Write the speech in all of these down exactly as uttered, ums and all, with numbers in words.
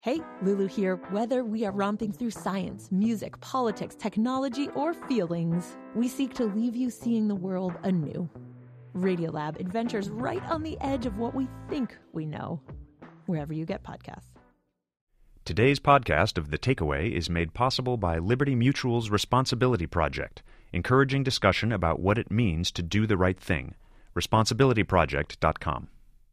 Hey, Lulu here. Whether we are romping through science, music, politics, technology, or feelings, we seek to leave you seeing the world anew. Radiolab adventures right on the edge of what we think we know, wherever you get podcasts. Today's podcast of The Takeaway is made possible by Liberty Mutual's Responsibility Project, encouraging discussion about what it means to do the right thing. responsibility project dot com.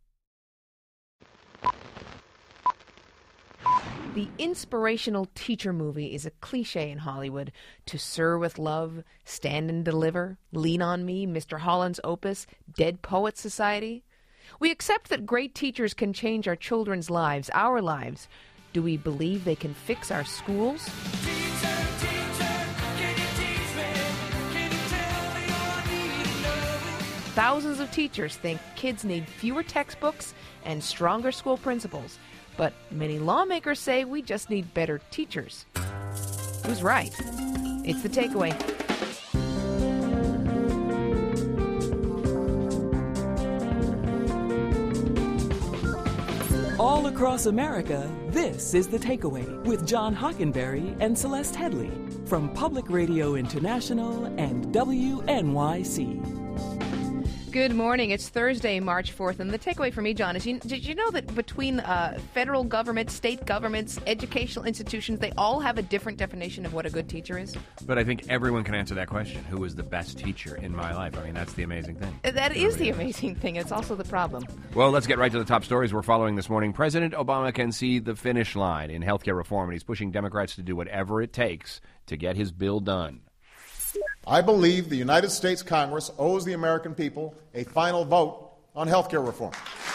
The inspirational teacher movie is a cliche in Hollywood. To Sir with Love, Stand and Deliver, Lean on Me, Mister Holland's Opus, Dead Poets Society. We accept that great teachers can change our children's lives, our lives. Do we believe they can fix our schools? Teacher, teacher, can you teach me? Can you tell me all I need to know? Thousands of teachers think kids need fewer textbooks and stronger school principals. But many lawmakers say we just need better teachers. Who's right? It's The Takeaway. All across America, this is The Takeaway with John Hockenberry and Celeste Headley from Public Radio International and W N Y C. Good morning. It's Thursday, March fourth, and the takeaway for me, John, is you, did you know that between uh, federal government, state governments, educational institutions, they all have a different definition of what a good teacher is? But I think everyone can answer that question. Who was the best teacher in my life? I mean, that's the amazing thing. That is the amazing thing. It's also the problem. Well, let's get right to the top stories we're following this morning. President Obama can see the finish line in healthcare reform, and he's pushing Democrats to do whatever it takes to get his bill done. I believe the United States Congress owes the American people a final vote on health care reform.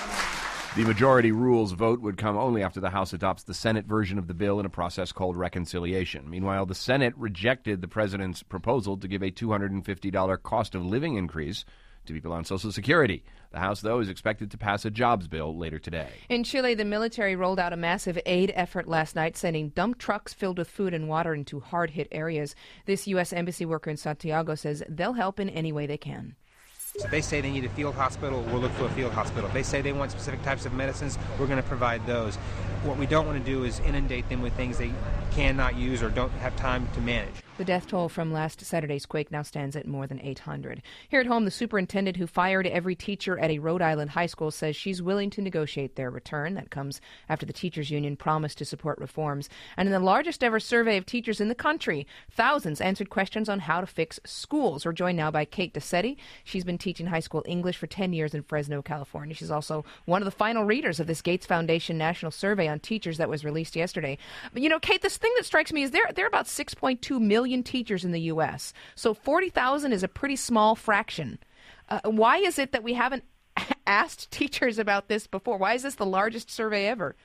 The majority rules vote would come only after the House adopts the Senate version of the bill in a process called reconciliation. Meanwhile, the Senate rejected the president's proposal to give a two hundred fifty dollars cost of living increase to people on Social Security. The House, though, is expected to pass a jobs bill later today. In Chile, the military rolled out a massive aid effort last night, sending dump trucks filled with food and water into hard-hit areas. This U S embassy worker in Santiago says they'll help in any way they can. So they say they need a field hospital, we'll look for a field hospital. They say they want specific types of medicines, we're going to provide those. What we don't want to do is inundate them with things they cannot use or don't have time to manage. The death toll from last Saturday's quake now stands at more than eight hundred. Here at home, the superintendent who fired every teacher at a Rhode Island high school says she's willing to negotiate their return. That comes after the teachers union promised to support reforms. And in the largest ever survey of teachers in the country, thousands answered questions on how to fix schools. We're joined now by Kate DeSetti. She's been teaching high school English for ten years in Fresno, California. She's also one of the final readers of this Gates Foundation National Survey on Teachers that was released yesterday. But, you know, Kate, this thing that strikes me is there, there are about six point two million teachers in the U S, so forty thousand is a pretty small fraction. Uh, why is it that we haven't asked teachers about this before? Why is this the largest survey ever?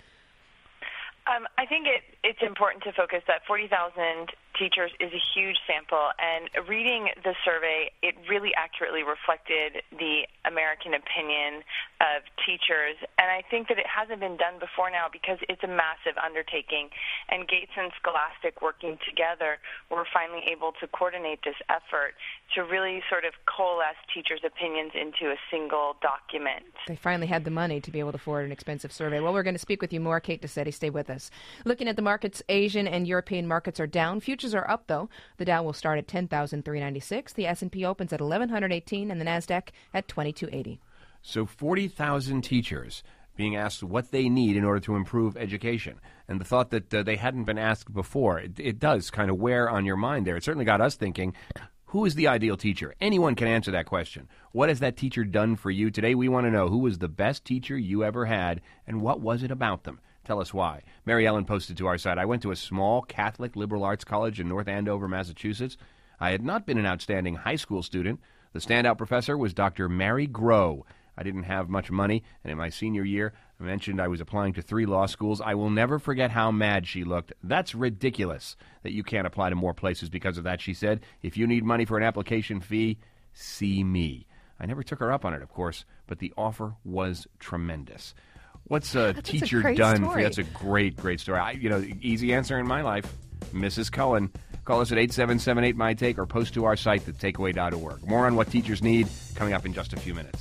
Um, I think it, it's important to focus that forty thousand teachers is a huge sample, and reading the survey, it really accurately reflected the American opinion of teachers, and I think that it hasn't been done before now because it's a massive undertaking, and Gates and Scholastic working together were finally able to coordinate this effort to really sort of coalesce teachers' opinions into a single document. They finally had the money to be able to afford an expensive survey. Well, we're going to speak with you more. Kate DeSetti, stay with us. Looking at the markets, Asian and European markets are down. Futures are up, though. The Dow will start at ten thousand three hundred ninety-six. The S and P opens at eleven eighteen, and the NASDAQ at twenty-two eighty. So forty thousand teachers being asked what they need in order to improve education. And the thought that uh, they hadn't been asked before, it, it does kind of wear on your mind there. It certainly got us thinking, who is the ideal teacher? Anyone can answer that question. What has that teacher done for you? Today we want to know who was the best teacher you ever had, and what was it about them? Tell us why. Mary Ellen posted to our site, I went to a small Catholic liberal arts college in North Andover, Massachusetts. I had not been an outstanding high school student. The standout professor was Doctor Mary Grow. I didn't have much money, and in my senior year, I mentioned I was applying to three law schools. I will never forget how mad she looked. That's ridiculous that you can't apply to more places because of that, she said. If you need money for an application fee, see me. I never took her up on it, of course, but the offer was tremendous. What's a that's teacher a done story. for you? That's a great, great story. I, you know, easy answer in my life, Missus Cullen. Call us at eight seven seven eight, M Y Take or post to our site, the takeaway dot org. More on what teachers need coming up in just a few minutes.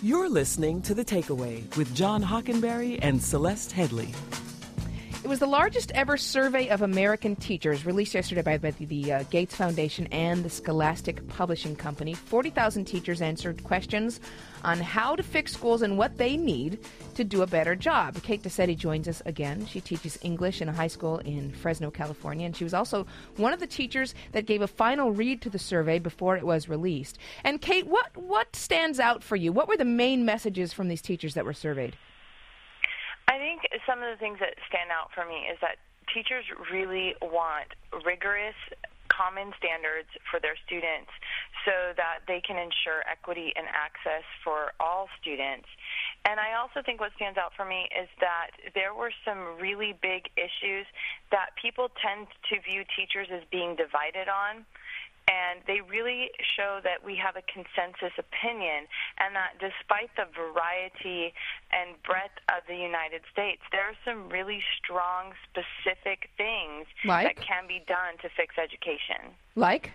You're listening to The Takeaway with John Hockenberry and Celeste Headley. It was the largest ever survey of American teachers released yesterday by, by the uh, Gates Foundation and the Scholastic Publishing Company. forty thousand teachers answered questions on how to fix schools and what they need to do a better job. Kate DeSetti joins us again. She teaches English in a high school in Fresno, California, and she was also one of the teachers that gave a final read to the survey before it was released. And Kate, what, what stands out for you? What were the main messages from these teachers that were surveyed? I think some of the things that stand out for me is that teachers really want rigorous, common standards for their students so that they can ensure equity and access for all students. And I also think what stands out for me is that there were some really big issues that people tend to view teachers as being divided on. And they really show that we have a consensus opinion, and that despite the variety and breadth of the United States, there are some really strong, specific things like? that can be done to fix education. Like?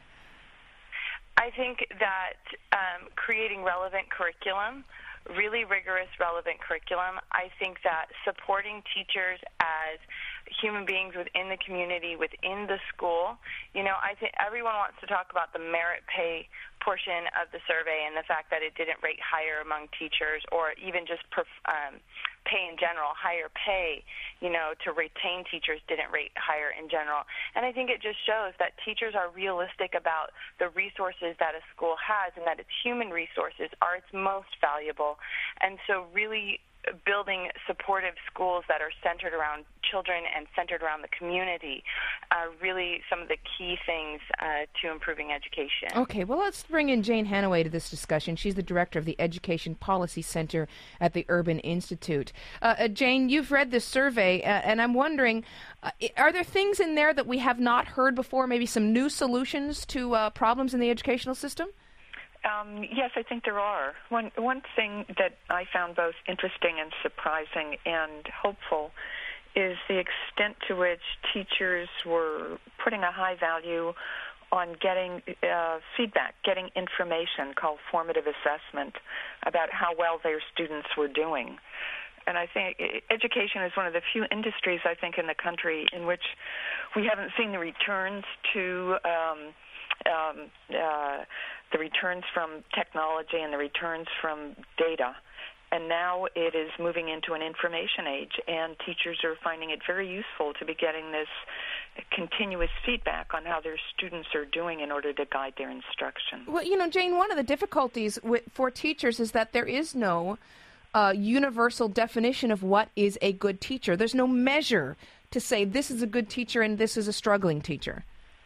I think that um, creating relevant curriculum, really rigorous, relevant curriculum. I think that supporting teachers as human beings within the community, within the school. You know, I think everyone wants to talk about the merit pay portion of the survey and the fact that it didn't rate higher among teachers, or even just perf- um, pay in general, higher pay, you know, to retain teachers didn't rate higher in general. And I think it just shows that teachers are realistic about the resources that a school has and that its human resources are its most valuable. And so really building supportive schools that are centered around children and centered around the community are really some of the key things uh, to improving education. Okay, well, let's bring in Jane Hanaway to this discussion. She's the director of the Education Policy Center at the Urban Institute. Uh, uh, Jane, you've read this survey, uh, and I'm wondering, uh, are there things in there that we have not heard before, maybe some new solutions to uh, problems in the educational system? Um, yes, I think there are. One one thing that I found both interesting and surprising and hopeful is the extent to which teachers were putting a high value on getting uh, feedback, getting information called formative assessment about how well their students were doing. And I think education is one of the few industries, I think, in the country in which we haven't seen the returns to um, um, uh, the returns from technology and the returns from data. And now it is moving into an information age, and teachers are finding it very useful to be getting this continuous feedback on how their students are doing in order to guide their instruction. Well, you know, Jane, one of the difficulties with, for teachers is that there is no uh, universal definition of what is a good teacher. There's no measure to say this is a good teacher and this is a struggling teacher.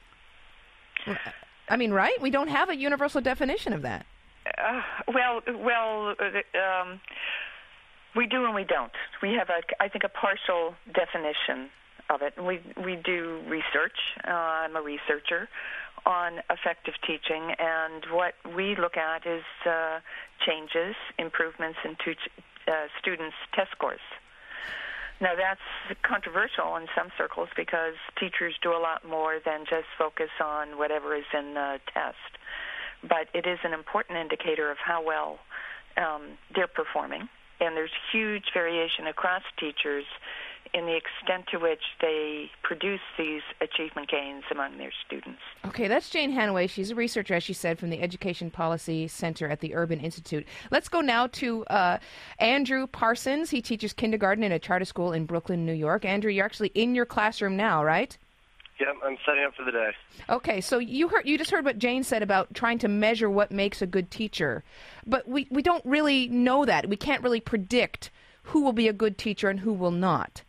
I mean, right? We don't have a universal definition of that. Uh, well, well, uh, um, we do and we don't. We have, a, I think, a partial definition of it. We we do research. Uh, I'm a researcher on effective teaching, and what we look at is uh, changes, improvements in tu- uh, students' test scores. Now, that's controversial in some circles because teachers do a lot more than just focus on whatever is in the test. But it is an important indicator of how well um, they're performing. And there's huge variation across teachers in the extent to which they produce these achievement gains among their students. Okay, that's Jane Hanaway. She's a researcher, as she said, from the Education Policy Center at the Urban Institute. Let's go now to uh, Andrew Parsons. He teaches kindergarten in a charter school in Brooklyn, New York. Andrew, you're actually in your classroom now, right? Yep, I'm setting up for the day. Okay, so you heard you just heard what Jane said about trying to measure what makes a good teacher. But we, we don't really know that. We can't really predict who will be a good teacher and who will not.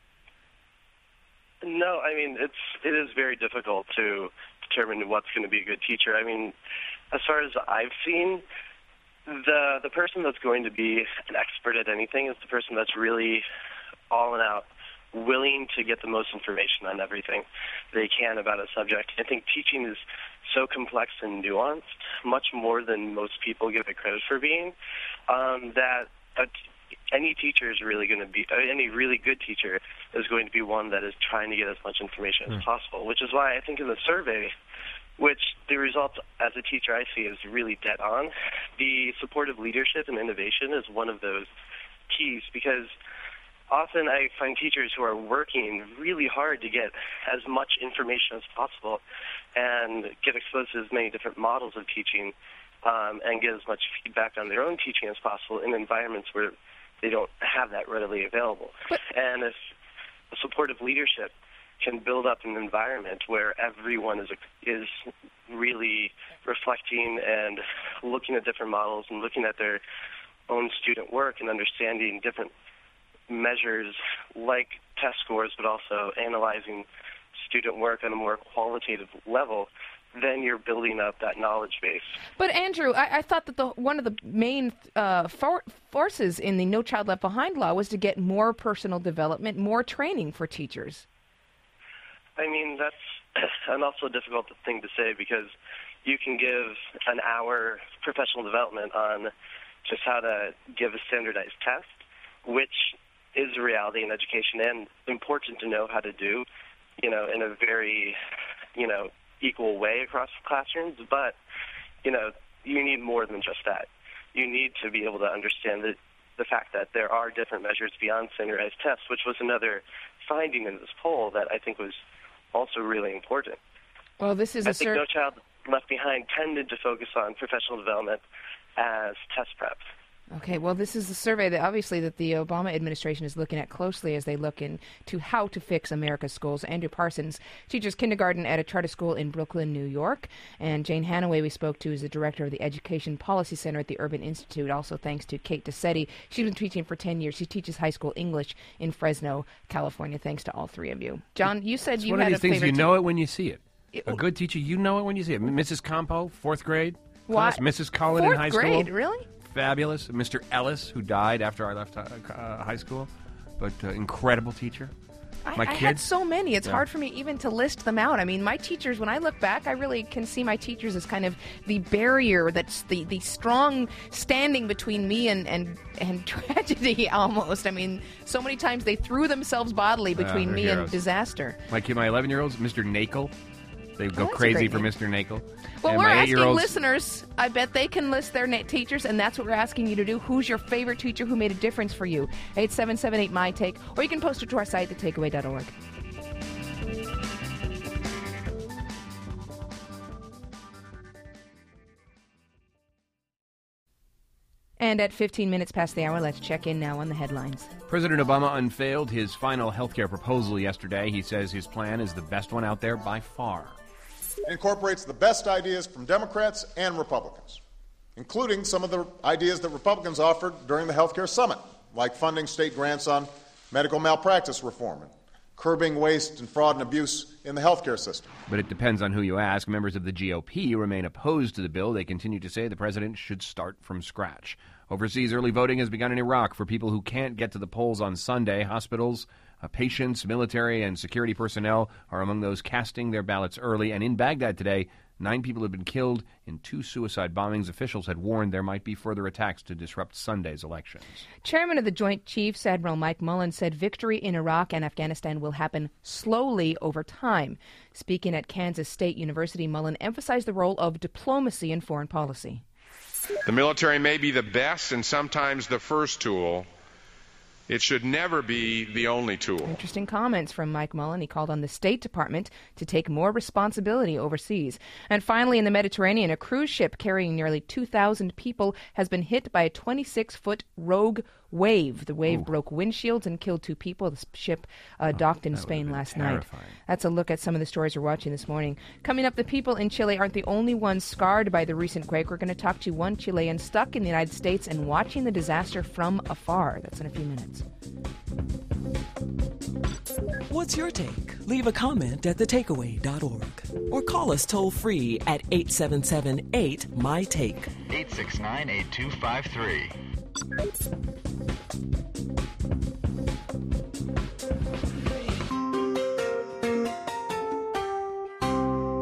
No, I mean, it's it is very difficult to determine what's going to be a good teacher. I mean, as far as I've seen, the the person that's going to be an expert at anything is the person that's really all and out, willing to get the most information on everything they can about a subject. I think teaching is so complex and nuanced, much more than most people give it credit for being, um, that a any teacher is really going to be, uh, any really good teacher is going to be one that is trying to get as much information as possible, which is why I think in the survey, which the results as a teacher I see is really dead on. The supportive leadership and innovation is one of those keys, because often I find teachers who are working really hard to get as much information as possible and get exposed to as many different models of teaching um, and get as much feedback on their own teaching as possible in environments where they don't have that readily available. But, and if supportive leadership can build up an environment where everyone is is really reflecting and looking at different models and looking at their own student work and understanding different measures like test scores, but also analyzing student work on a more qualitative level, then you're building up that knowledge base. But Andrew, I, I thought that the one of the main uh, for, forces in the No Child Left Behind law was to get more personal development, more training for teachers. I mean, that's an also difficult thing to say, because you can give an hour professional development on just how to give a standardized test, which is a reality in education and important to know how to do, you know, in a very, you know, equal way across classrooms. But, you know, you need more than just that. You need to be able to understand the, the fact that there are different measures beyond standardized tests, which was another finding in this poll that I think was also really important. Well, this is I a think cert- No Child Left Behind tended to focus on professional development as test prep. Okay, well, this is a survey that obviously that the Obama administration is looking at closely as they look into how to fix America's schools. Andrew Parsons teaches kindergarten at a charter school in Brooklyn, New York. And Jane Hanaway we spoke to is the director of the Education Policy Center at the Urban Institute. Also thanks to Kate DeSetti. She's been teaching for ten years. She teaches high school English in Fresno, California. Thanks to all three of you. John, you said it's you one had of these a things favorite you te- know it when you see it. it A good teacher, you know it when you see it. Missus Campo, fourth grade What? class. Missus Cullen Fourth in high grade, school. really? Fabulous. Mister Ellis, who died after I left uh, uh, high school, but uh, incredible teacher. I, My I kids, had so many. It's Yeah. hard for me even to list them out. I mean, my teachers, when I look back, I really can see my teachers as kind of the barrier, that's the, the strong standing between me and, and, and tragedy almost. I mean, so many times they threw themselves bodily between they're me heroes. and disaster. my kid, my eleven-year-olds, Mister Nakel. They go Oh, that's a crazy great for name. Mister Nakel. Well, and we're my asking eight-year-olds, listeners, I bet they can list their na- teachers, and that's what we're asking you to do. Who's your favorite teacher who made a difference for you? eight seven seven eight, M Y Take, or you can post it to our site, the takeaway dot org. And at fifteen minutes past the hour, let's check in now on the headlines. President Obama unveiled his final health care proposal yesterday. He says his plan is the best one out there by far. It incorporates the best ideas from Democrats and Republicans, including some of the ideas that Republicans offered during the health care summit, like funding state grants on medical malpractice reform and curbing waste and fraud and abuse in the health care system. But it depends on who you ask. Members of the G O P remain opposed to the bill. They continue to say the president should start from scratch. Overseas, early voting has begun in Iraq for people who can't get to the polls on Sunday. Hospitals, uh, patients, military, and security personnel are among those casting their ballots early. And in Baghdad today, nine people have been killed in two suicide bombings. Officials had warned there might be further attacks to disrupt Sunday's elections. Chairman of the Joint Chiefs, Admiral Mike Mullen, said victory in Iraq and Afghanistan will happen slowly over time. Speaking at Kansas State University, Mullen emphasized the role of diplomacy in foreign policy. The military may be the best and sometimes the first tool. It should never be the only tool. Interesting comments from Mike Mullen. He called on the State Department to take more responsibility overseas. And finally, in the Mediterranean, a cruise ship carrying nearly two thousand people has been hit by a twenty-six foot rogue wave. The wave Ooh. broke windshields and killed two people. The ship uh, docked in that would have Spain been last terrifying. night. That's a look at some of the stories we're watching this morning. Coming up, the people in Chile aren't the only ones scarred by the recent quake. We're going to talk to one Chilean stuck in the United States and watching the disaster from afar. That's in a few minutes. What's your take? Leave a comment at the takeaway dot org or call us toll free at eight seven seven eight, M Y Take. eight six nine, eight two five three.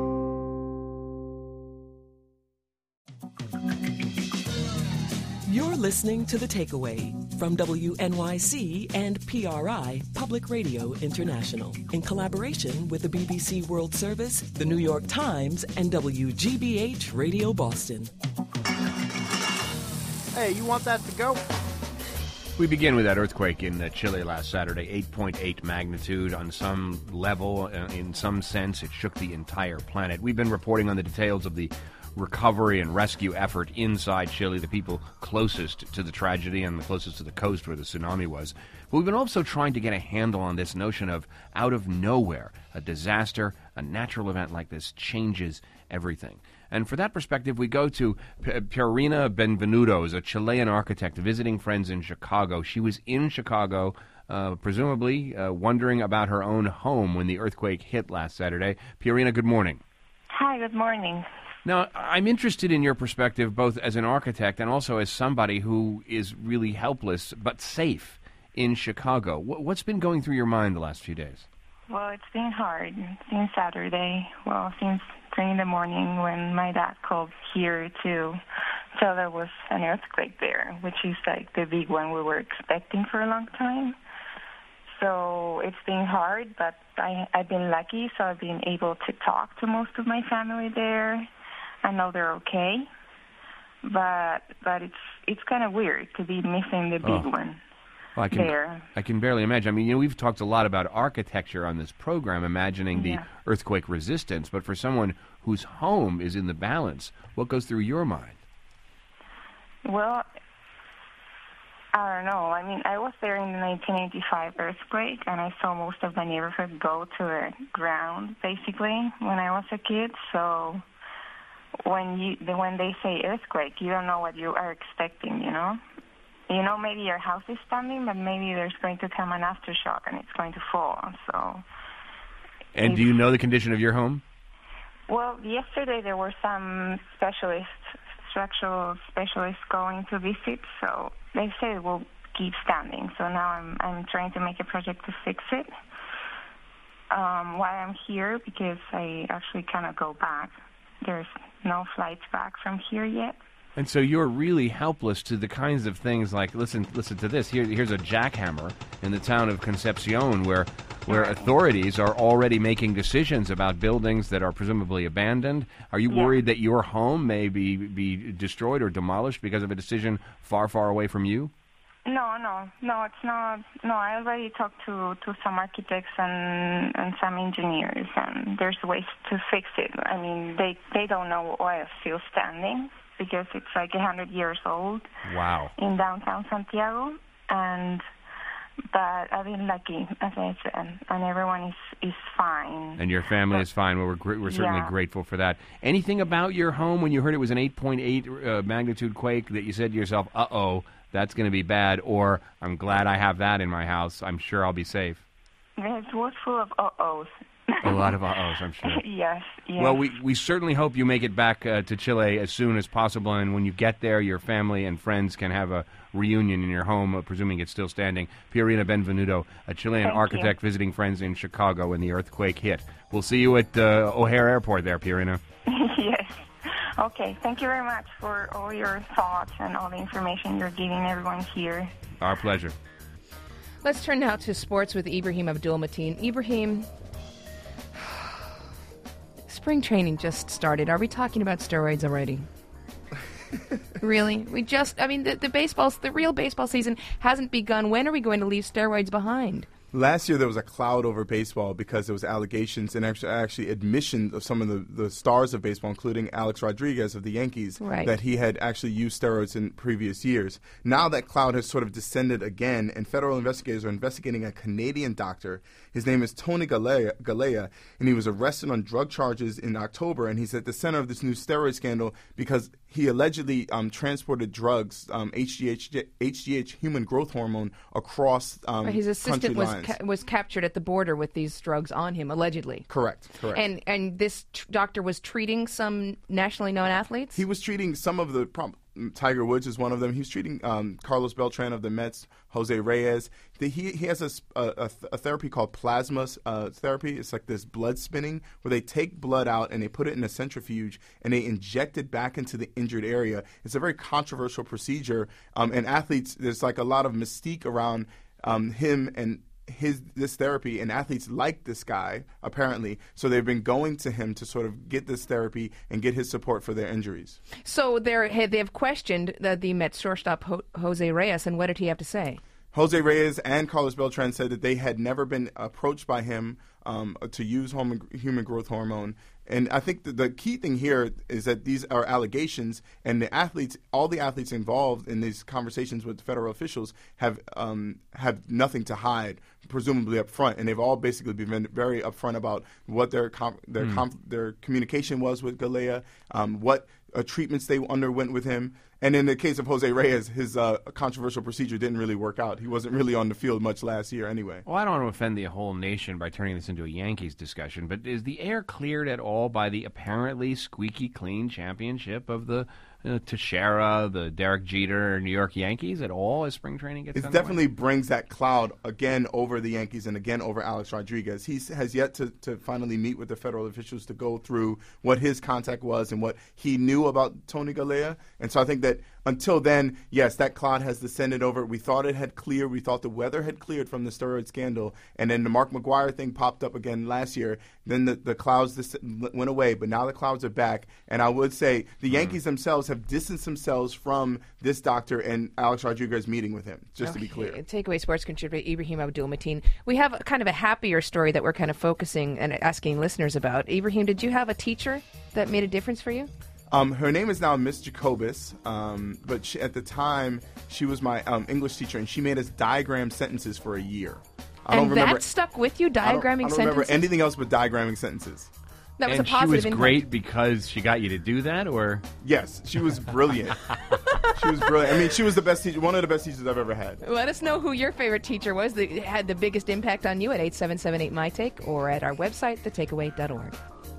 You're listening to The Takeaway from W N Y C and P R I, Public Radio International, in collaboration with the B B C World Service, the New York Times, and W G B H Radio Boston. Hey, you want that to go? We begin with that earthquake in uh, Chile last Saturday, eight point eight magnitude. On some level, uh, in some sense, it shook the entire planet. We've been reporting on the details of the recovery and rescue effort inside Chile, the people closest to the tragedy and the closest to the coast where the tsunami was. But we've been also trying to get a handle on this notion of out of nowhere, a disaster, a natural event like this changes everything. And for that perspective, we go to P- Pierina Benvenuto, a Chilean architect visiting friends in Chicago. She was in Chicago, uh, presumably uh, wondering about her own home when the earthquake hit last Saturday. Pierina, good morning. Hi, good morning. Now, I'm interested in your perspective, both as an architect and also as somebody who is really helpless but safe in Chicago. Wh- what's been going through your mind the last few days? Well, it's been hard since Saturday. Well, since three in the morning when my dad called here to tell there was an earthquake there, which is like the big one we were expecting for a long time. So it's been hard, but I, I've been lucky, so I've been able to talk to most of my family there. I know they're okay, but but it's it's kind of weird to be missing the big Oh. one. Well, I can, there. I can barely imagine. I mean, you know, we've talked a lot about architecture on this program, imagining Yeah. the earthquake resistance. But for someone whose home is in the balance, what goes through your mind? Well, I don't know. I mean, I was there in the nineteen eighty-five earthquake, and I saw most of the neighborhood go to the ground, basically, when I was a kid. So when you the- when they say earthquake, you don't know what you are expecting, you know? You know, maybe your house is standing, but maybe there's going to come an aftershock, and it's going to fall. So, And do you know the condition of your home? well, yesterday there were some specialists, structural specialists going to visit, so they said it will keep standing. So now I'm I'm trying to make a project to fix it. Um, while I'm here, because I actually cannot go back. There's no flights back from here yet. And so you're really helpless to the kinds of things like, listen listen to this, Here, here's a jackhammer in the town of Concepcion where where authorities are already making decisions about buildings that are presumably abandoned. Are you Yeah. worried that your home may be, be destroyed or demolished because of a decision far, far away from you? No, no, no, it's not. No, I already talked to, to some architects and, and some engineers, and there's ways to fix it. I mean, they, they don't know why it's still standing, because it's like one hundred years old Wow. in downtown Santiago, and but I've been lucky, as I said, and everyone is, is fine. And your family is fine. Well, we're, gr- we're certainly Yeah. grateful for that. Anything about your home when you heard it was an eight point eight uh, magnitude quake that you said to yourself, uh-oh, that's going to be bad, or I'm glad I have that in my house. I'm sure I'll be safe. It was full of uh-ohs. A lot of uh-ohs, I'm sure. yes, yes. Well, we, we certainly hope you make it back uh, to Chile as soon as possible, and when you get there, your family and friends can have a reunion in your home, uh, presuming it's still standing. Pierina Benvenuto, a Chilean Thank architect visiting friends in Chicago when the earthquake hit. We'll see you at uh, O'Hare Airport there, Pierina. yes. Okay, thank you very much for all your thoughts and all the information you're giving everyone here. Our pleasure. Let's turn now to sports with Ibrahim Abdul-Mateen. Ibrahim, spring training just started. Are we talking about steroids already? Really? We just, I mean, the, the baseball, the real baseball season hasn't begun. When are we going to leave steroids behind? Last year there was a cloud over baseball because there was allegations and actually, actually admission of some of the, the stars of baseball, including Alex Rodriguez of the Yankees, Right. that he had actually used steroids in previous years. Now that cloud has sort of descended again, and federal investigators are investigating a Canadian doctor. His name is Tony Galea, Galea, and he was arrested on drug charges in October, and he's at the center of this new steroid scandal because he allegedly um, transported drugs, um, H G H, H G H, human growth hormone, across um, His assistant country was lines. ca- was captured at the border with these drugs on him, allegedly. Correct, correct. And and this tr- doctor was treating some nationally known athletes? He was treating some of the, prob- Tiger Woods is one of them. He's treating um, Carlos Beltran of the Mets, Jose Reyes. The, he he has a, a, a therapy called plasma uh, therapy. It's like this blood spinning where they take blood out and they put it in a centrifuge and they inject it back into the injured area. It's a very controversial procedure. Um, and athletes, there's like a lot of mystique around um, him and his this therapy, and athletes like this guy apparently, so they've been going to him to sort of get this therapy and get his support for their injuries. So they're, they have questioned the, the Mets shortstop Ho- Jose Reyes, and what did he have to say? Jose Reyes and Carlos Beltran said that they had never been approached by him um, to use home, human growth hormone. And I think the, the key thing here is that these are allegations, and the athletes, all the athletes involved in these conversations with federal officials have um, have nothing to hide, presumably up front, and they've all basically been very upfront about what their com- their Mm. com- their communication was with Galea, um, what uh, treatments they underwent with him. And in the case of Jose Reyes, his uh, controversial procedure didn't really work out. He wasn't really on the field much last year anyway. Well, I don't want to offend the whole nation by turning this into a Yankees discussion, but is the air cleared at all by the apparently squeaky clean championship of the uh, Teixeira, the Derek Jeter New York Yankees at all as spring training gets It underway? definitely brings that cloud again over the Yankees and again over Alex Rodriguez. He has yet to, to finally meet with the federal officials to go through what his contact was and what he knew about Tony Galea. And so I think that until then, yes, that cloud has descended over. We thought it had cleared. We thought the weather had cleared from the steroid scandal. And then the Mark McGwire thing popped up again last year. Then the, the clouds dis- went away, but now the clouds are back. And I would say the Yankees themselves have distanced themselves from this doctor and Alex Rodriguez meeting with him, just to be clear. Takeaway sports contributor Ibrahim Abdul-Mateen. We have a, kind of a happier story that we're kind of focusing and asking listeners about. Ibrahim, did you have a teacher that made a difference for you? Um, her name is now Miss Jacobus, um, but she, at the time, she was my um, English teacher, and she made us diagram sentences for a year. I and don't remember, that stuck with you, I don't- diagramming I don't, sentences? remember anything else but diagramming sentences. That was and a positive she was impact. great because she got you to do that, or? Yes, she was brilliant. She was brilliant. I mean, she was the best teacher, one of the best teachers I've ever had. Let us know who your favorite teacher was that had the biggest impact on you at eight seven seven eight, M Y take or at our website, the takeaway dot org.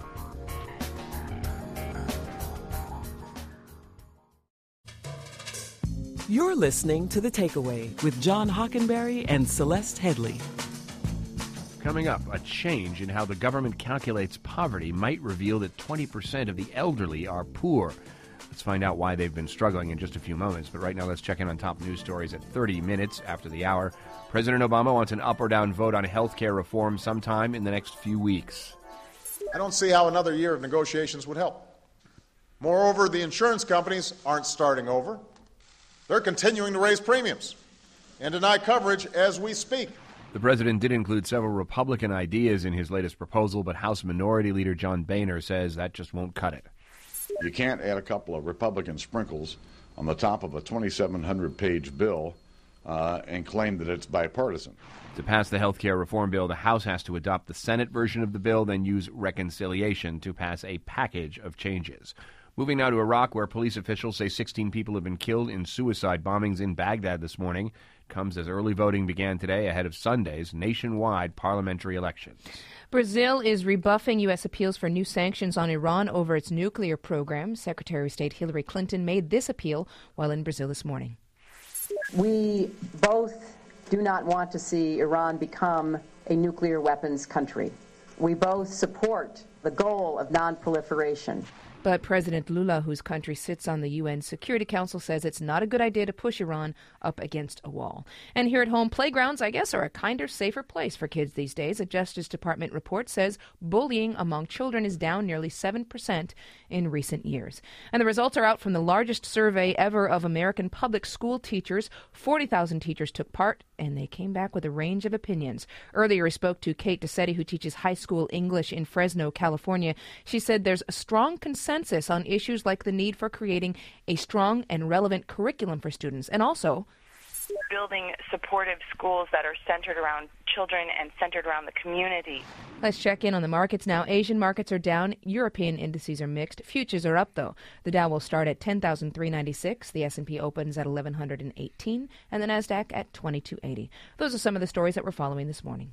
You're listening to The Takeaway with John Hockenberry and Celeste Headley. Coming up, a change in how the government calculates poverty might reveal that twenty percent of the elderly are poor. Let's find out why they've been struggling in just a few moments. But right now, let's check in on top news stories at thirty minutes after the hour. President Obama wants an up or down vote on health care reform sometime in the next few weeks. I don't see how another year of negotiations would help. Moreover, the insurance companies aren't starting over. They're continuing to raise premiums and deny coverage as we speak. The president did include several Republican ideas in his latest proposal, but House Minority Leader John Boehner says that just won't cut it. You can't add a couple of Republican sprinkles on the top of a twenty-seven hundred page bill uh, and claim that it's bipartisan. To pass the health care reform bill, the House has to adopt the Senate version of the bill, then use reconciliation to pass a package of changes. Moving now to Iraq, where police officials say sixteen people have been killed in suicide bombings in Baghdad this morning. Comes as early voting began today ahead of Sunday's nationwide parliamentary elections. Brazil is rebuffing U S appeals for new sanctions on Iran over its nuclear program. Secretary of State Hillary Clinton made this appeal while in Brazil this morning. We both do not want to see Iran become a nuclear weapons country. We both support the goal of non-proliferation. But President Lula, whose country sits on the U N Security Council, says it's not a good idea to push Iran up against a wall. And here at home, playgrounds, I guess, are a kinder, safer place for kids these days. A Justice Department report says bullying among children is down nearly seven percent in recent years. And the results are out from the largest survey ever of American public school teachers. forty thousand teachers took part, and they came back with a range of opinions. Earlier, I spoke to Kate DeSetti, who teaches high school English in Fresno, California. She said there's a strong consensus on issues like the need for creating a strong and relevant curriculum for students, and also building supportive schools that are centered around children and centered around the community. Let's check in on the markets now. Asian markets are down. European indices are mixed. Futures are up, though. The Dow will start at ten thousand three hundred ninety-six. The S and P opens at eleven eighteen, and the Nasdaq at twenty-two eighty. Those are some of the stories that we're following this morning.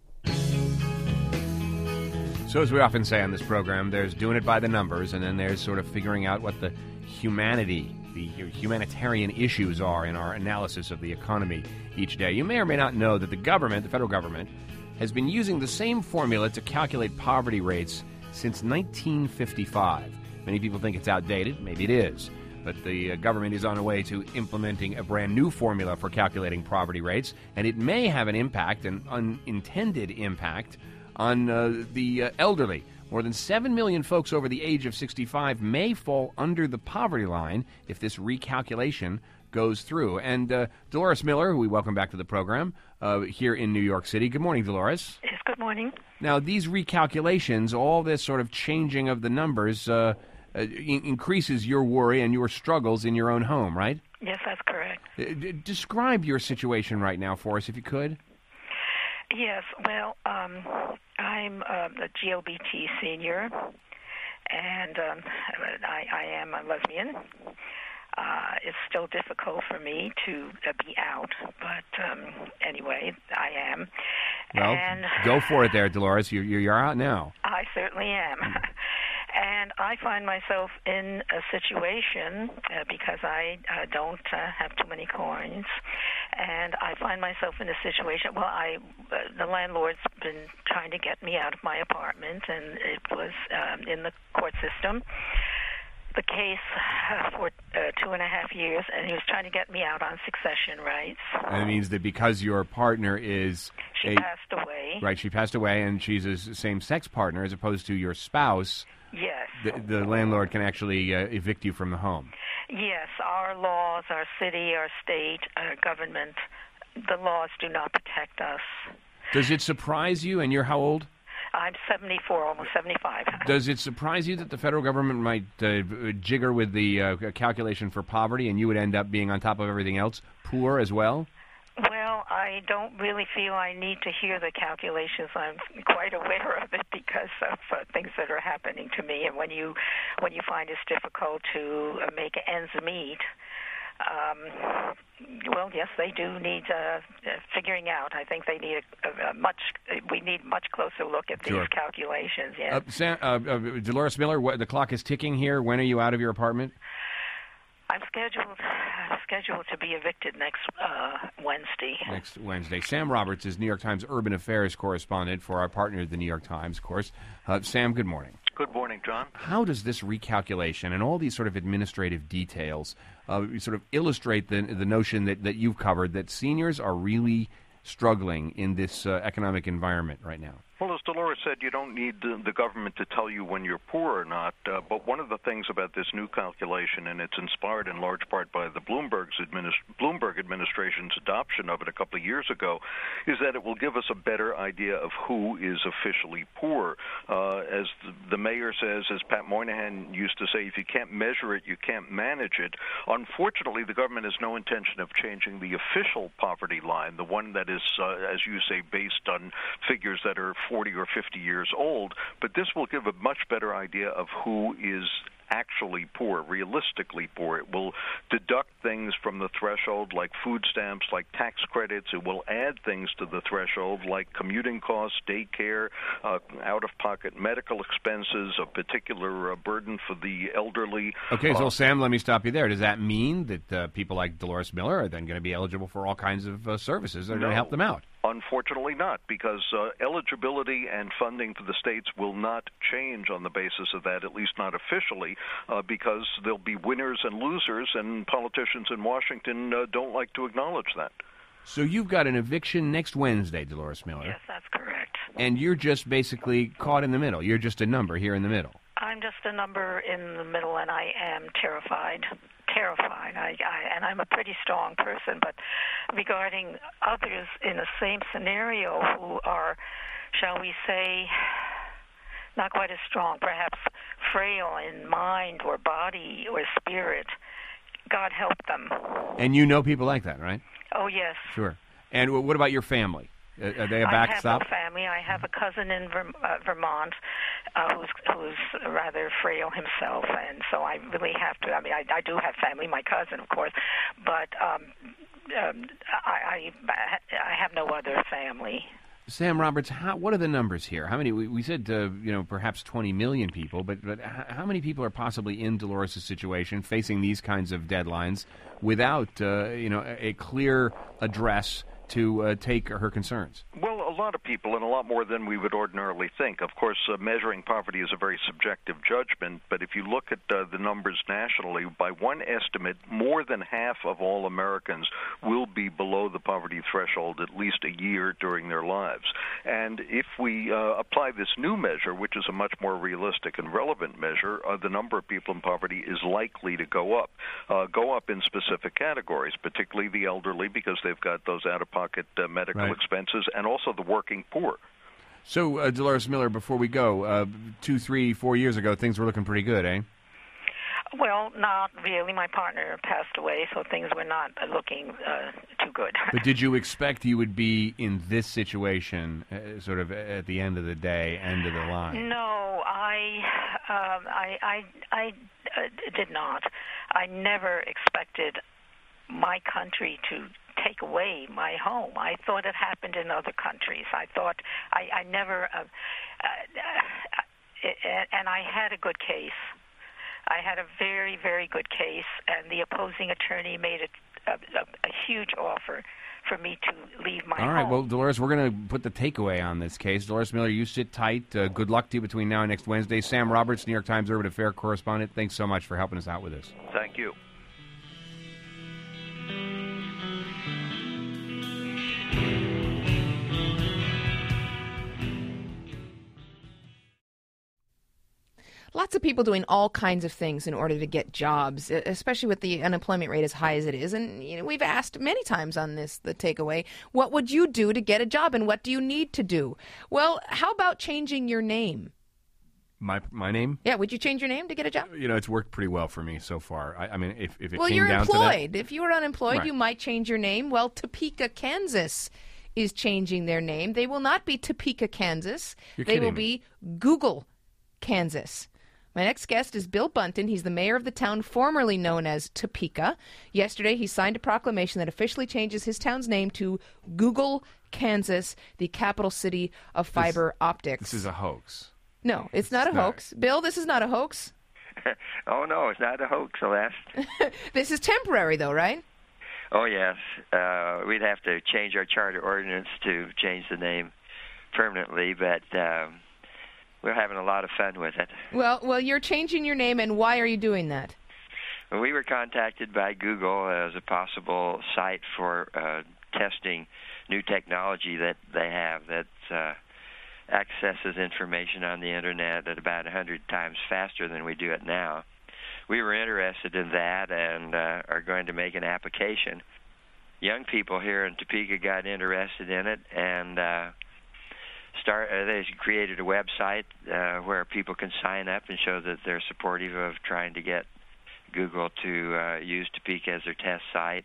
So as we often say on this program, there's doing it by the numbers, and then there's sort of figuring out what the humanity the humanitarian issues are in our analysis of the economy each day. You may or may not know that the government, the federal government, has been using the same formula to calculate poverty rates since nineteen fifty-five. Many people think it's outdated. Maybe it is. But the uh, government is on the way to implementing a brand new formula for calculating poverty rates, and it may have an impact, an unintended impact, on uh, the uh, elderly. More than seven million folks over the age of sixty-five may fall under the poverty line if this recalculation goes through. And uh, Dolores Miller, who we welcome back to the program, uh, here in New York City. Good morning, Dolores. Yes, good morning. Now, these recalculations, all this sort of changing of the numbers, uh, uh, in- increases your worry and your struggles in your own home, right? Yes, that's correct. Uh, d- describe your situation right now for us, if you could. Yes, well, um, I'm um, a G L B T senior, and um, I, I am a lesbian. Uh, it's still difficult for me to uh, be out, but um, anyway, I am. Well, and go for it there, Dolores. You're, you're out now. I certainly am. And I find myself in a situation, uh, because I uh, don't uh, have too many coins, and I find myself in a situation, well, I uh, the landlord's been trying to get me out of my apartment, and it was um, in the court system, the case uh, for uh, two and a half years, and he was trying to get me out on succession rights. And it means that because your partner is... She a, passed away. Right, she passed away, and she's a same-sex partner as opposed to your spouse. Yes. The, the landlord can actually uh, evict you from the home. Yes, our laws, our city, our state, our government, the laws do not protect us. Does it surprise you, and you're how old? I'm seventy-four, almost seventy-five. Does it surprise you that the federal government might uh, jigger with the uh, calculation for poverty, and you would end up being, on top of everything else, poor as well? Well, I don't really feel I need to hear the calculations. I'm quite aware of it because of uh, things that are happening to me. And when you when you find it's difficult to uh, make ends meet, um, well, yes, they do need uh, uh, figuring out. I think they need a, a, a much. We need much closer look at these Sure. calculations. Yes. Uh, Sam, uh, uh, Dolores Miller, what, the clock is ticking here. When are you out of your apartment? I'm scheduled I'm scheduled to be evicted next uh, Wednesday. Next Wednesday. Sam Roberts is New York Times urban affairs correspondent for our partner, the New York Times, of course. Uh, Sam, good morning. Good morning, John. How does this recalculation and all these sort of administrative details uh, sort of illustrate the the notion that, that you've covered, that seniors are really struggling in this uh, economic environment right now? Well, as Dolores said, you don't need the, the government to tell you when you're poor or not. Uh, but one of the things about this new calculation, and it's inspired in large part by the Bloomberg's administ- Bloomberg administration's adoption of it a couple of years ago, is that it will give us a better idea of who is officially poor. Uh, as the, the mayor says, as Pat Moynihan used to say, if you can't measure it, you can't manage it. Unfortunately, the government has no intention of changing the official poverty line, the one that is, uh, as you say, based on figures that are forty or fifty years old, but this will give a much better idea of who is actually poor, realistically poor. It will deduct things from the threshold like food stamps, like tax credits. It will add things to the threshold like commuting costs, daycare, uh, out-of-pocket medical expenses, a particular uh, burden for the elderly. Okay, so Uh, Sam, let me stop you there. Does that mean that uh, people like Dolores Miller are then going to be eligible for all kinds of uh, services that are going to No. help them out? Unfortunately not, because uh, eligibility and funding for the states will not change on the basis of that, at least not officially, uh, because there'll be winners and losers, and politicians in Washington uh, don't like to acknowledge that. So you've got an eviction next Wednesday, Dolores Miller. Yes, that's correct. And you're just basically caught in the middle. You're just a number here in the middle. I'm just a number in the middle, and I am terrified. Terrified. I, I, and I'm a pretty strong person, but regarding others in the same scenario who are, shall we say, not quite as strong, perhaps frail in mind or body or spirit, God help them. And you know people like that, right? Oh, yes. Sure. And w- what about your family? Uh, are they a backstop? I have no family. I have a cousin in Verm- uh, Vermont uh, who's who's rather frail himself, and so I really have to. I mean, I, I do have family, my cousin, of course, but um, um, I, I I have no other family. Sam Roberts, how, what are the numbers here? How many? We, we said, uh, you know, perhaps twenty million people, but but h- how many people are possibly in Dolores' situation, facing these kinds of deadlines, without uh, you know a, a clear address to uh, take her concerns? Well, a lot of people, and a lot more than we would ordinarily think. Of course, uh, measuring poverty is a very subjective judgment, but if you look at uh, the numbers nationally, by one estimate, more than half of all Americans will be below the poverty threshold at least a year during their lives. And if we uh, apply this new measure, which is a much more realistic and relevant measure, uh, the number of people in poverty is likely to go up. Uh, go up in specific categories, particularly the elderly, because they've got those out-of-pocket uh, medical Right. expenses, and also the working poor. So, uh, Dolores Miller, before we go, uh, two, three, four years ago, things were looking pretty good, eh? Well, not really. My partner passed away, so things were not uh, looking uh, too good. But did you expect you would be in this situation, uh, sort of at the end of the day, end of the line? No, I, um, I, I, I uh, did not. I never expected my country to take away my home. I thought it happened in other countries. I thought I, I never, uh, uh, uh, and I had a good case. I had a very, very good case, and the opposing attorney made a, a, a huge offer for me to leave my All home. right, well, Dolores, we're going to put the takeaway on this case. Dolores Miller, you sit tight. Uh, good luck to you between now and next Wednesday. Sam Roberts, New York Times Urban Affairs correspondent, thanks so much for helping us out with this. Thank you. Lots of people doing all kinds of things in order to get jobs, especially with the unemployment rate as high as it is. And you know, we've asked many times on this, the takeaway, what would you do to get a job and what do you need to do? Well, how about changing your name? My my name? Yeah, would you change your name to get a job? You know, it's worked pretty well for me so far. I, I mean, if, if it Well, came you're down employed. to that... If you were unemployed, Right. you might change your name. Well, Topeka, Kansas is changing their name. They will not be Topeka, Kansas. You're they will kidding me. be Google, Kansas. My next guest is Bill Bunton. He's the mayor of the town formerly known as Topeka. Yesterday, he signed a proclamation that officially changes his town's name to Google, Kansas, the capital city of fiber optics. This is a hoax. No, it's not It's a not. hoax. Bill, this is not a hoax. Oh, no, it's not a hoax, Celeste. This is temporary, though, right? Oh, yes. Uh, we'd have to change our charter ordinance to change the name permanently, but um, we're having a lot of fun with it. Well, well, you're changing your name, and why are you doing that? We were contacted by Google as a possible site for uh, testing new technology that they have that uh, accesses information on the Internet at about one hundred times faster than we do it now. We were interested in that and uh, are going to make an application. Young people here in Topeka got interested in it and uh, start. Uh, they created a website uh, where people can sign up and show that they're supportive of trying to get Google to uh, use Topeka as their test site.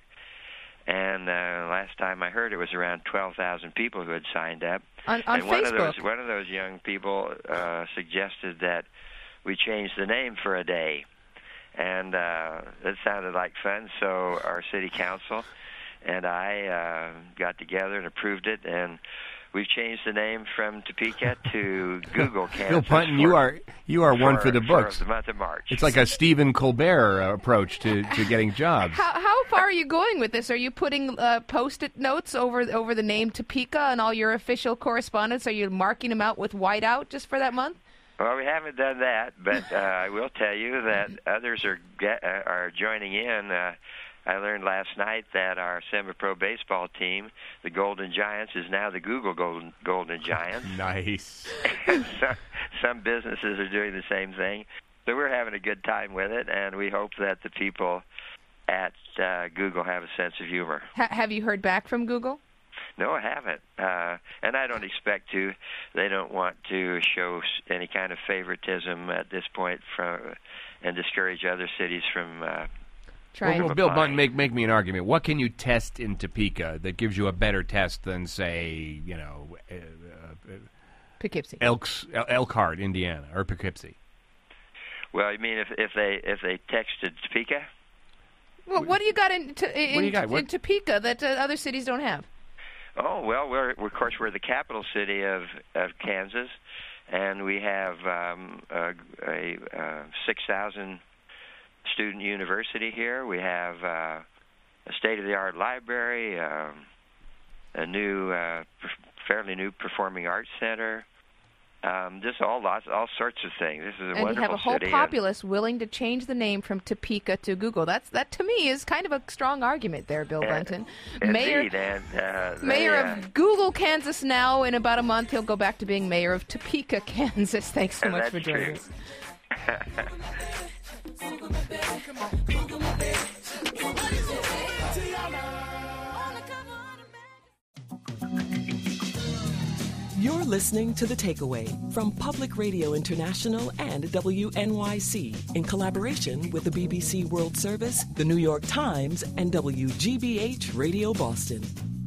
And uh, last time I heard, it was around twelve thousand people who had signed up. On, on and one Facebook. of those one of those young people uh, suggested that we change the name for a day, and uh, it sounded like fun. So our city council and I uh, got together and approved it, and we've changed the name from Topeka to Google Kansas. Bill Bunton, for, you are you are one for the books. For the month of March. It's like a Stephen Colbert uh, approach to, to getting jobs. How, how far are you going with this? Are you putting uh, Post-it notes over over the name Topeka and all your official correspondence? Are you marking them out with whiteout just for that month? Well, we haven't done that, but uh, I will tell you that others are get, uh, are joining in. Uh, I learned last night that our semi-pro baseball team, the Golden Giants, is now the Google Golden, Golden Giants. Nice. some, some businesses are doing the same thing. So we're having a good time with it, and we hope that the people at uh, Google have a sense of humor. Ha- have you heard back from Google? No, I haven't. Uh, and I don't expect to. They don't want to show any kind of favoritism at this point from, and discourage other cities from uh, Well, well, Bill Bunton, make make me an argument. What can you test in Topeka that gives you a better test than, say, you know, uh, uh, Poughkeepsie, Elks, El- Elkhart, Indiana, or Poughkeepsie? Well, you mean if if they if they texted Topeka? Well, what do you got in, to, in, What do you got? What- in Topeka that uh, other cities don't have? Oh, well, we're, we're of course, we're the capital city of, of Kansas, and we have um, a, a, a six thousand student university here. We have uh, a state-of-the-art library, um, a new, uh, fairly new performing arts center. Um, just all lots, all sorts of things. This is a and wonderful you have a whole city. populace willing to change the name from Topeka to Google. That's that to me is kind of a strong argument there, Bill and, Brenton. Indeed, Mayor, and uh, mayor they, uh, of Google, Kansas. Now, in about a month, he'll go back to being mayor of Topeka, Kansas. Thanks so much that's for joining true. us. You're listening to The Takeaway from Public Radio International and W N Y C in collaboration with the B B C World Service, the New York Times, and W G B H Radio Boston.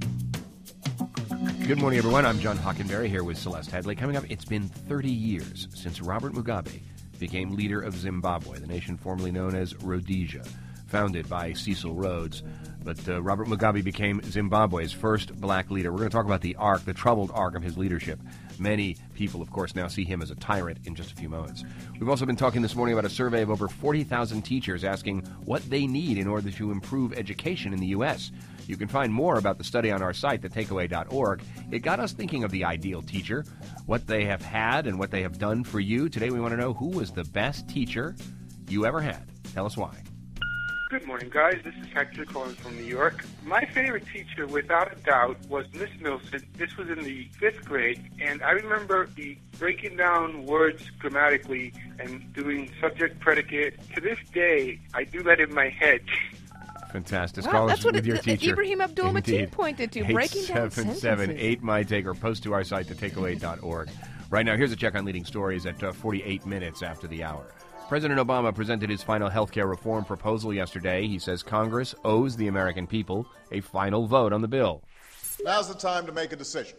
Good morning, everyone. I'm John Hockenberry here with Celeste Headley. Coming up, it's been thirty years since Robert Mugabe became leader of Zimbabwe, the nation formerly known as Rhodesia, founded by Cecil Rhodes. But uh, Robert Mugabe became Zimbabwe's first black leader. We're going to talk about the arc, the troubled arc of his leadership. Many people, of course, now see him as a tyrant in just a few moments. We've also been talking this morning about a survey of over forty thousand teachers asking what they need in order to improve education in the U S. You can find more about the study on our site, the takeaway dot org. It got us thinking of the ideal teacher, what they have had and what they have done for you. Today we want to know who was the best teacher you ever had. Tell us why. Good morning, guys. This is Hector calling from New York. My favorite teacher, without a doubt, was Miss Milson. This was in the fifth grade, and I remember the breaking down words grammatically and doing subject predicate. To this day, I do that in my head. Fantastic. Wow, Call that's us what with it- your uh, teacher. Ibrahim Abdul-Mateen Indeed. pointed to, breaking down eight seven seven, sentences. eight my take, or post to our site, the takeaway dot org. Right now, here's a check on leading stories at uh, forty-eight minutes after the hour. President Obama presented his final health care reform proposal yesterday. He says Congress owes the American people a final vote on the bill. Now's the time to make a decision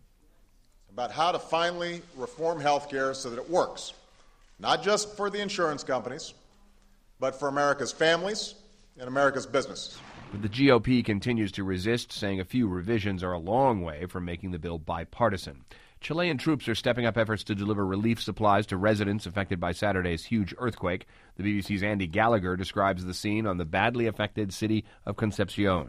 about how to finally reform health care so that it works, not just for the insurance companies, but for America's families and America's businesses. But the G O P continues to resist, saying a few revisions are a long way from making the bill bipartisan. Chilean troops are stepping up efforts to deliver relief supplies to residents affected by Saturday's huge earthquake. The B B C's Andy Gallagher describes the scene on the badly affected city of Concepcion.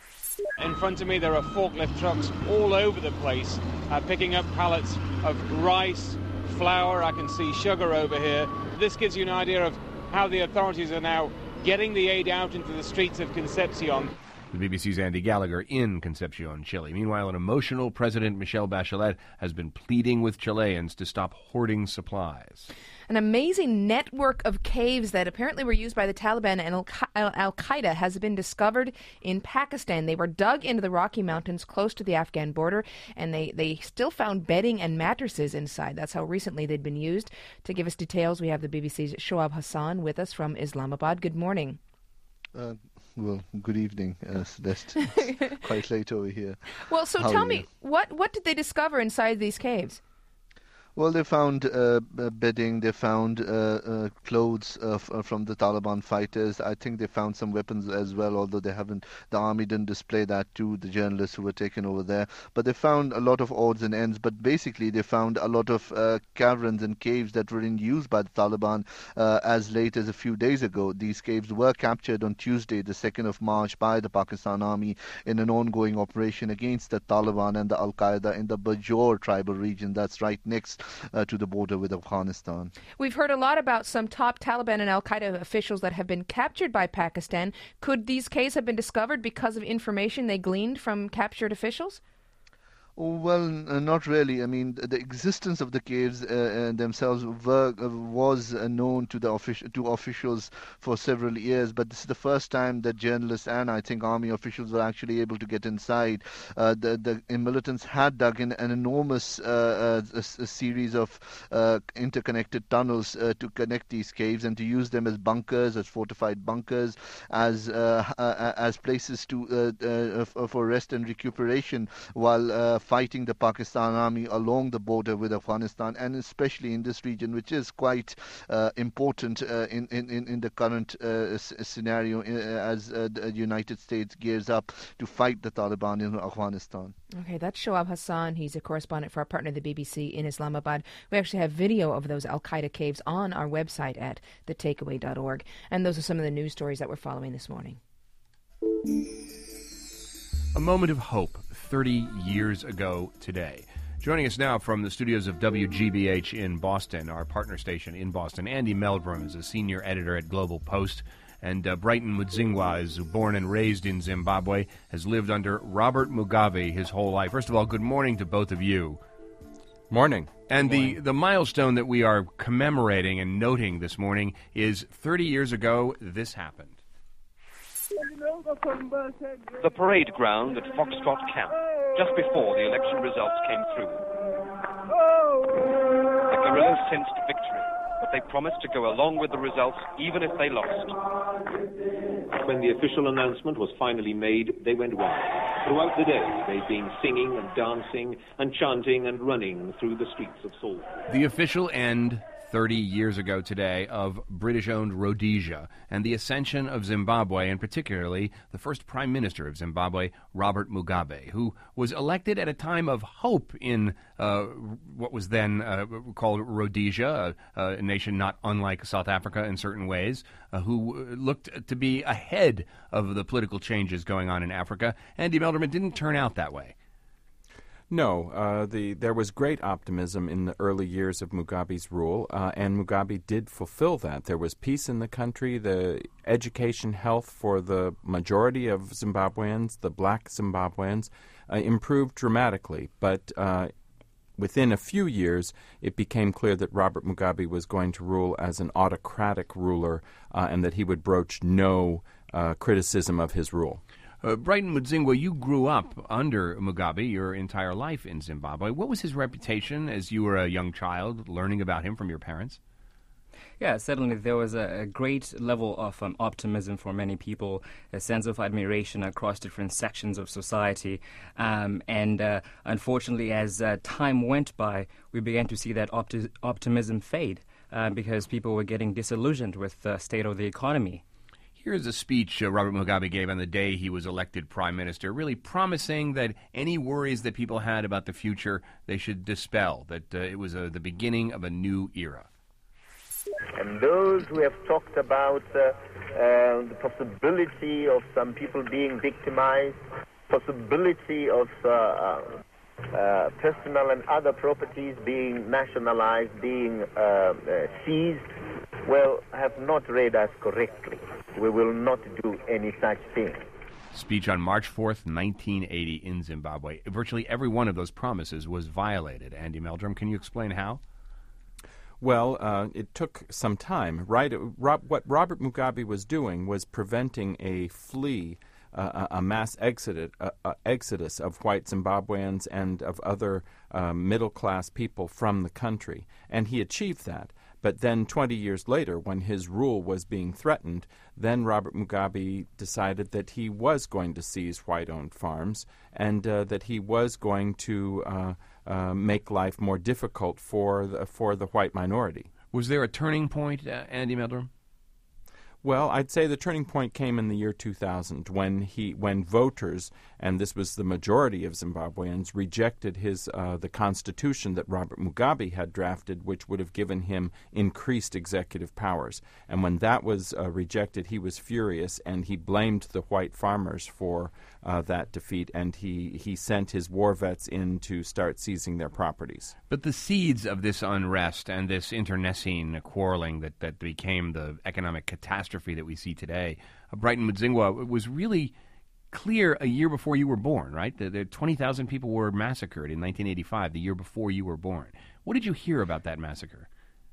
In front of me there are forklift trucks all over the place uh, picking up pallets of rice, flour. I can see sugar over here. This gives you an idea of how the authorities are now getting the aid out into the streets of Concepcion. The B B C's Andy Gallagher in Concepcion, Chile. Meanwhile, an emotional President Michelle Bachelet has been pleading with Chileans to stop hoarding supplies. An amazing network of caves that apparently were used by the Taliban and Al-Qaeda has been discovered in Pakistan. They were dug into the Rocky Mountains close to the Afghan border, and they, they still found bedding and mattresses inside. That's how recently they'd been used. To give us details, we have the B B C's Shoaib Hassan with us from Islamabad. Good morning. Uh, well, good evening, uh, Celeste. It's quite late over here. Well, so How tell are me, you? what, what did they discover inside these caves? Well, they found uh, uh, bedding, they found uh, uh, clothes uh, f- uh, from the Taliban fighters. I think they found some weapons as well, although they haven't, the army didn't display that to the journalists who were taken over there. But they found a lot of odds and ends. But basically, they found a lot of uh, caverns and caves that were in use by the Taliban uh, as late as a few days ago. These caves were captured on Tuesday, the second of March, by the Pakistan army in an ongoing operation against the Taliban and the Al-Qaeda in the Bajour tribal region that's right next Uh, to the border with Afghanistan. We've heard a lot about some top Taliban and Al-Qaeda officials that have been captured by Pakistan. Could these cases have been discovered because of information they gleaned from captured officials? Well, uh, not really. I mean, the existence of the caves uh, uh, themselves were, uh, was uh, known to the offic- to officials for several years, but this is the first time that journalists and I think army officials were actually able to get inside. Uh, the, the militants had dug in an enormous uh, uh, a, a series of uh, interconnected tunnels uh, to connect these caves and to use them as bunkers, as fortified bunkers, as uh, uh, as places to uh, uh, for rest and recuperation while uh, fighting the Pakistan army along the border with Afghanistan, and especially in this region, which is quite uh, important uh, in, in, in the current uh, s- scenario uh, as uh, the United States gears up to fight the Taliban in Afghanistan. Okay, that's Shoaib Hassan. He's a correspondent for our partner, the B B C in Islamabad. We actually have video of those Al-Qaeda caves on our website at the takeaway dot org. And those are some of the news stories that we're following this morning. A moment of hope thirty years ago today. Joining us now from the studios of W G B H in Boston, our partner station in Boston, Andy Meldrum is a senior editor at Global Post. And uh, Brighton Mudzingwa is born and raised in Zimbabwe, has lived under Robert Mugabe his whole life. First of all, good morning to both of you. Morning. And Good morning. the, the milestone that we are commemorating and noting this morning is thirty years ago, this happened. The parade ground at Foxtrot Camp, just before the election results came through. The guerrillas sensed victory, but they promised to go along with the results even if they lost. When the official announcement was finally made, they went wild. Throughout the day, they'd been singing and dancing and chanting and running through the streets of Seoul. The official end thirty years ago today of British-owned Rhodesia and the ascension of Zimbabwe, and particularly the first Prime Minister of Zimbabwe, Robert Mugabe, who was elected at a time of hope in uh, what was then uh, called Rhodesia, a, a nation not unlike South Africa in certain ways, uh, who looked to be ahead of the political changes going on in Africa. Andy Meldrum, it didn't turn out that way. No, uh, the there was great optimism in the early years of Mugabe's rule, uh, and Mugabe did fulfill that. There was peace in the country, the education, health for the majority of Zimbabweans, the black Zimbabweans, uh, improved dramatically. But uh, within a few years, it became clear that Robert Mugabe was going to rule as an autocratic ruler uh, and that he would broach no uh, criticism of his rule. Uh, Brighton Mudzingwa, you grew up under Mugabe your entire life in Zimbabwe. What was his reputation as you were a young child, learning about him from your parents? Yeah, certainly there was a, a great level of um, optimism for many people, a sense of admiration across different sections of society. Um, and uh, unfortunately, as uh, time went by, we began to see that opti- optimism fade uh, because people were getting disillusioned with the state of the economy. Here's a speech uh, Robert Mugabe gave on the day he was elected prime minister, really promising that any worries that people had about the future, they should dispel, that uh, it was uh, the beginning of a new era. And those who have talked about uh, uh, the possibility of some people being victimized, possibility of uh, uh, personal and other properties being nationalized, being uh, uh, seized, well, have not read us correctly. We will not do any such thing. Speech on March fourth, nineteen eighty in Zimbabwe. Virtually every one of those promises was violated. Andy Meldrum, can you explain how? Well, uh, it took some time, right? Rob, what Robert Mugabe was doing was preventing a flee, uh, a mass exodus, uh, uh, exodus of white Zimbabweans and of other uh, middle-class people from the country. And he achieved that. But then twenty years later, when his rule was being threatened, then Robert Mugabe decided that he was going to seize white-owned farms and uh, that he was going to uh, uh, make life more difficult for the, for the white minority. Was there a turning point, uh, Andy Meldrum? Well, I'd say the turning point came in the year two thousand when he, when voters, and this was the majority of Zimbabweans, rejected his uh, the constitution that Robert Mugabe had drafted, which would have given him increased executive powers. And when that was uh, rejected, he was furious, and he blamed the white farmers for uh, that defeat, and he, he sent his war vets in to start seizing their properties. But the seeds of this unrest and this internecine quarreling that, that became the economic catastrophe that we see today, uh, Brighton Mudzingwa, was really clear a year before you were born, right? The, the twenty thousand people were massacred in nineteen eighty-five, the year before you were born. What did you hear about that massacre?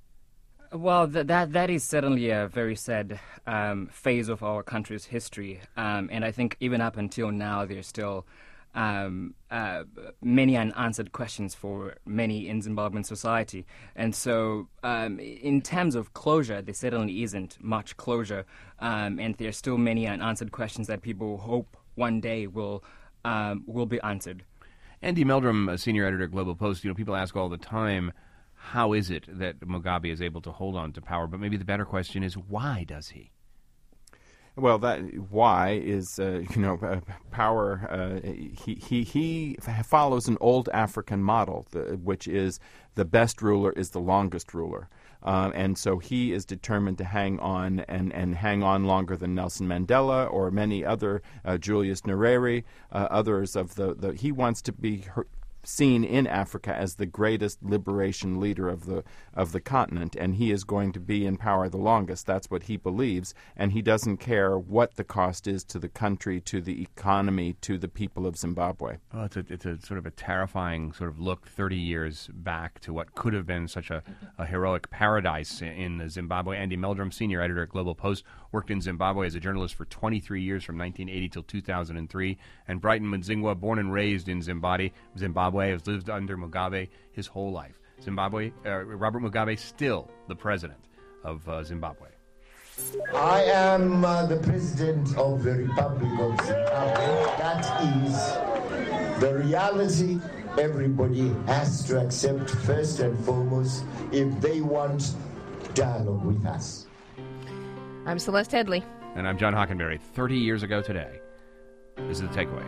Well, th- that that is certainly a very sad um, phase of our country's history, um, and I think even up until now, there's still um, uh, many unanswered questions for many in Zimbabwean society. And so um, in terms of closure, there certainly isn't much closure, um, and there's still many unanswered questions that people hope one day will um, will be answered. Andy Meldrum, uh, senior editor at Global Post, you know, people ask all the time, how is it that Mugabe is able to hold on to power? But maybe the better question is, why does he? Well, that why is uh, you know uh, power. Uh, he he he follows an old African model, the, which is the best ruler is the longest ruler, uh, and so he is determined to hang on and, and hang on longer than Nelson Mandela or many other uh, Julius Nyerere, uh, others of the, the he wants to be her, seen in Africa as the greatest liberation leader of the of the continent, and he is going to be in power the longest. That's what he believes, and he doesn't care what the cost is to the country, to the economy, to the people of Zimbabwe. Well, it's a, it's a sort of a terrifying sort of look thirty years back to what could have been such a, a heroic paradise in, in Zimbabwe. Andy Meldrum, senior editor at Global Post, worked in Zimbabwe as a journalist for twenty-three years from nineteen eighty till two thousand three, and Brighton Mdzingwa, born and raised in Zimbabwe, Zimbabwe. Has lived under Mugabe his whole life. Zimbabwe, uh, Robert Mugabe, still the president of uh, Zimbabwe. I am uh, the president of the Republic of Zimbabwe. That is the reality everybody has to accept first and foremost if they want dialogue with us. I'm Celeste Headley. And I'm John Hockenberry. thirty years ago today, this is The Takeaway.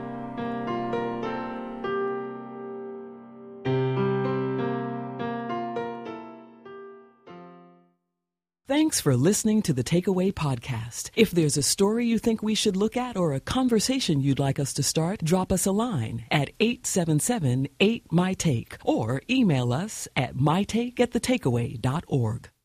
Thanks for listening to the Takeaway Podcast. If there's a story you think we should look at or a conversation you'd like us to start, drop us a line at eight seven seven eight, M Y, T A K E or email us at mytake at the takeaway dot org.